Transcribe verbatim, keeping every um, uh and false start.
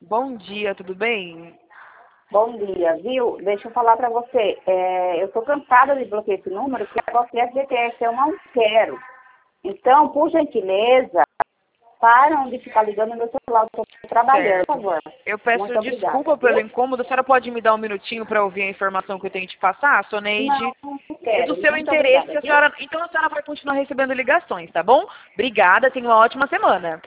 Bom dia, tudo bem? Bom dia, viu? Deixa eu falar para você. É, eu estou cansada de bloquear esse número, porque agora o F G T S eu não quero. Então, por gentileza, param de ficar ligando no meu celular. Eu estou trabalhando, por Certo. favor. Eu peço Muito desculpa obrigada, pelo viu? incômodo. A senhora pode me dar um minutinho para ouvir a informação que eu tenho que te passar, Soneide? Não, não É quero. do seu Muito interesse, obrigada, a viu? senhora... então a senhora vai continuar recebendo ligações, tá bom? Obrigada, tenha uma ótima semana.